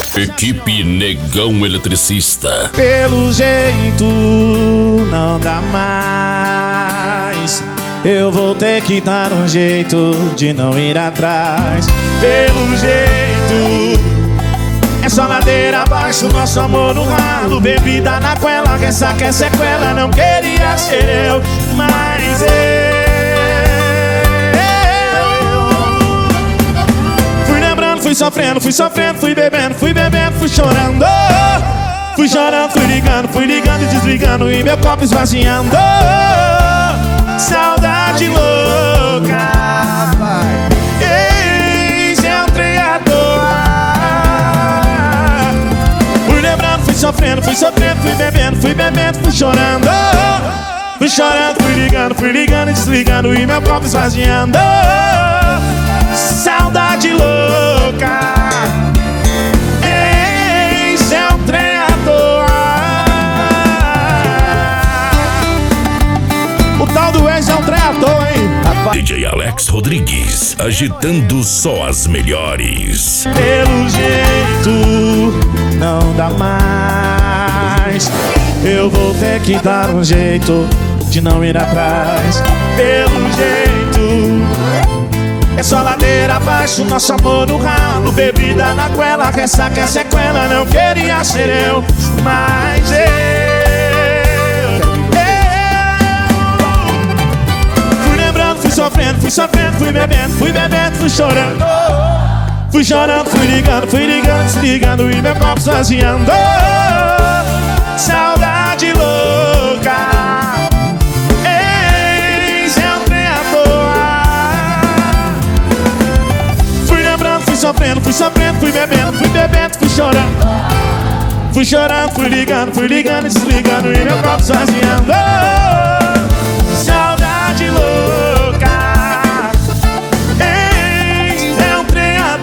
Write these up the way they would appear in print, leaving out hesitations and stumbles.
Equipe Negão Eletricista. Pelo jeito não dá mais. Eu vou ter que dar um jeito de não ir atrás. Pelo jeito é só ladeira abaixo, nosso amor no ralo. Bebida na quela, ressaca é sequela. Não queria ser eu, mas fui lembrando, fui sofrendo, fui bebendo, fui chorando. Fui chorando, fui ligando e desligando e meu copo esvaziando. Saudade louca, eis é um trem à toa. Fui lembrando, fui sofrendo, fui bebendo, fui chorando. Fui chorando, fui ligando e desligando e meu copo esvaziando. Saudade louca, eis é um trem à toa. O tal do ex é um trem à toa, hein? DJ Alex Rodrigues, agitando só as melhores. Pelo jeito não dá mais. Eu vou ter que dar um jeito de não ir atrás. Pelo jeito é só ladeira abaixo, nosso amor no ralo. Bebida na quela, ressaca é sequela. Não queria ser eu, mas fui lembrando, fui sofrendo, fui bebendo, fui chorando. Fui chorando, fui ligando, desligando e meu copo esvaziando. Saudade louca, eis é um trem à toa. Fui lembrando, fui sofrendo, fui bebendo, fui chorando. Fui chorando, fui ligando, desligando e meu copo esvaziando. Saudade louca, eis é um trem à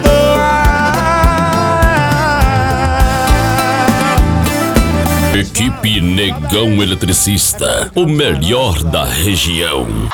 toa. Equipe Negão Eletricista, o melhor da região.